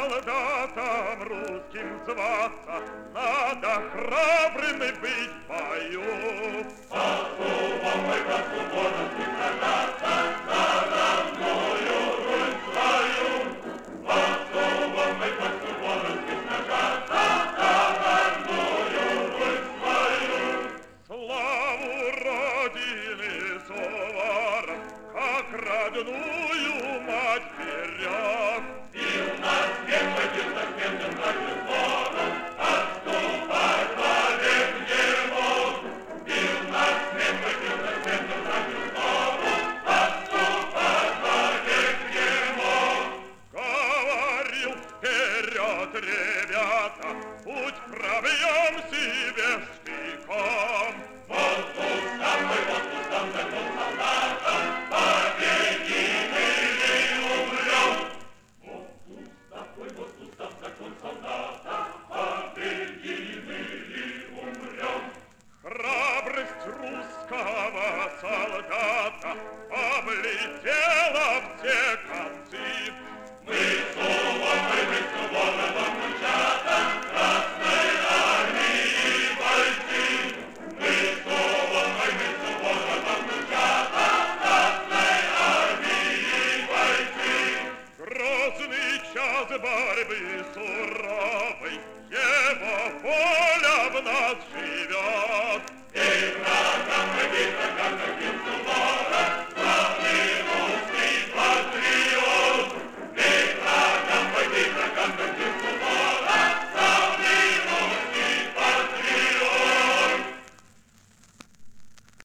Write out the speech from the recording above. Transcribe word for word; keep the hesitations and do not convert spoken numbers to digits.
солдатам русским зваться, надо храбрым и быть в бою. По зубам мы по субботам сражаться, на равную Русь свою. По зубам мы по субботам сражаться, на равную Русь свою. Славу Родины Суворов, как родную мать берег. Бил нас смерть, бил нас смерть, Рождественом, отступать вовек не мог. Бил нас смерть, бил нас смерть, Рождественом, отступать вовек не мог. Говорил вперед, ребята, путь пробьем себе штыком. Воздух самый, воздух сам закон солдата, победим или умрем. Воздух такой, воздух сам закон солдата, победим или умрем. Храбрость русского солдата облетела все концы. Мы Суворовы, мы Суворовы, мужчата, Красной армии бойцы. Мы Суворовы, мы Суворовы, мужчата, Красной армии бойцы. Грозный час борьбы суровой, его воля в нас